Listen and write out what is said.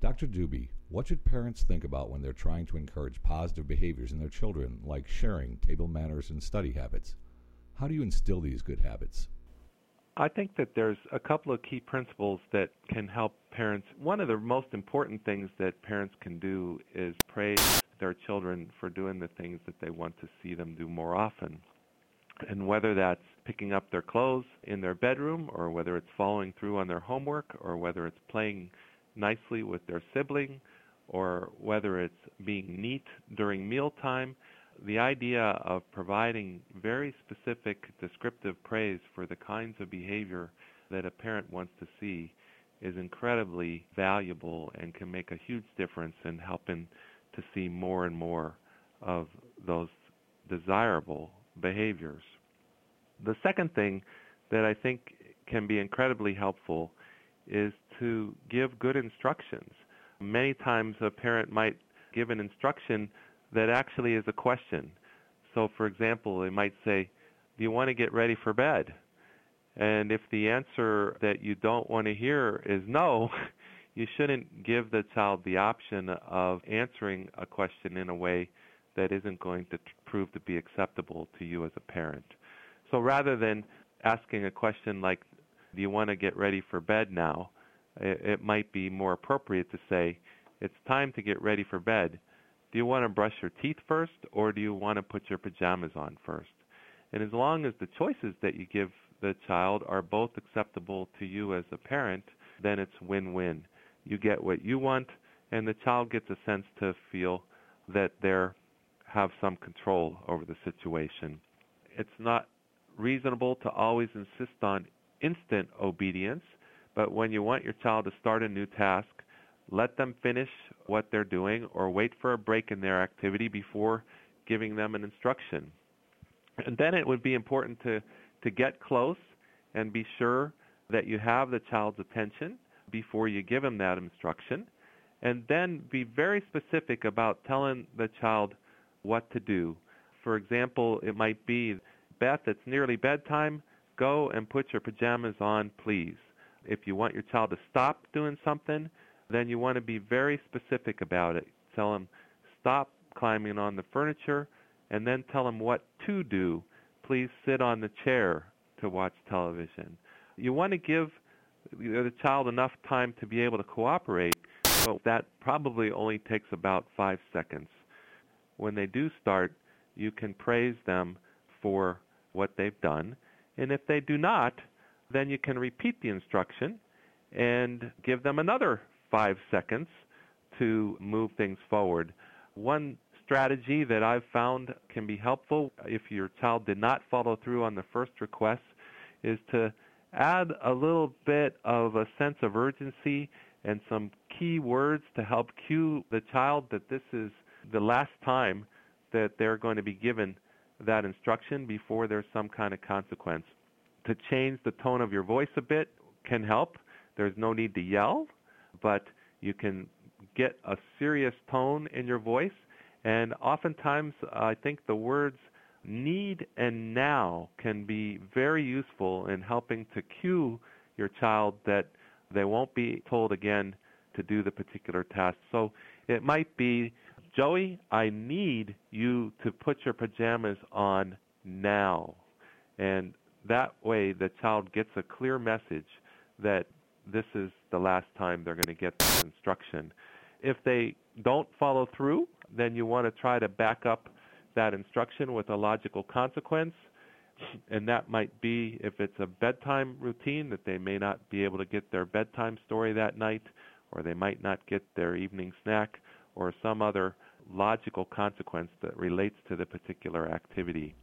Dr. Dubey, what should parents think about when they're trying to encourage positive behaviors in their children, like sharing, table manners, and study habits? How do you instill these good habits? I think that there's a couple of key principles that can help parents. One of the most important things that parents can do is praise their children for doing the things that they want to see them do more often. And whether that's picking up their clothes in their bedroom, or whether it's following through on their homework, or whether it's playing nicely with their sibling, or whether it's being neat during mealtime, the idea of providing very specific descriptive praise for the kinds of behavior that a parent wants to see is incredibly valuable and can make a huge difference in helping to see more and more of those desirable behaviors. The second thing that I think can be incredibly helpful is to give good instructions. Many times a parent might give an instruction that actually is a question. So for example, they might say, do you want to get ready for bed? And if the answer that you don't want to hear is no, you shouldn't give the child the option of answering a question in a way that isn't going to prove to be acceptable to you as a parent. So rather than asking a question like, do you want to get ready for bed now? It might be more appropriate to say, it's time to get ready for bed. Do you want to brush your teeth first, or do you want to put your pajamas on first? And as long as the choices that you give the child are both acceptable to you as a parent, then it's win-win. You get what you want, and the child gets a sense to feel that they have some control over the situation. It's not reasonable to always insist on instant obedience, but when you want your child to start a new task, let them finish what they're doing or wait for a break in their activity before giving them an instruction. And then it would be important to get close and be sure that you have the child's attention before you give them that instruction. And then be very specific about telling the child what to do. For example, it might be, Beth, it's nearly bedtime. Go and put your pajamas on, please. If you want your child to stop doing something, then you want to be very specific about it. Tell them, stop climbing on the furniture, and then tell them what to do. Please sit on the chair to watch television. You want to give the child enough time to be able to cooperate, but that probably only takes about 5 seconds. When they do start, you can praise them for what they've done, and if they do not, then you can repeat the instruction and give them another 5 seconds to move things forward. One strategy that I've found can be helpful if your child did not follow through on the first request is to add a little bit of a sense of urgency and some key words to help cue the child that this is the last time that they're going to be given that instruction before there's some kind of consequence. To change the tone of your voice a bit can help. There's no need to yell, but you can get a serious tone in your voice. And oftentimes, I think the words need and now can be very useful in helping to cue your child that they won't be told again to do the particular task. So it might be, Joey, I need you to put your pajamas on now. And that way the child gets a clear message that this is the last time they're going to get this instruction. If they don't follow through, then you want to try to back up that instruction with a logical consequence. And that might be, if it's a bedtime routine, that they may not be able to get their bedtime story that night, or they might not get their evening snack, or some other logical consequence that relates to the particular activity.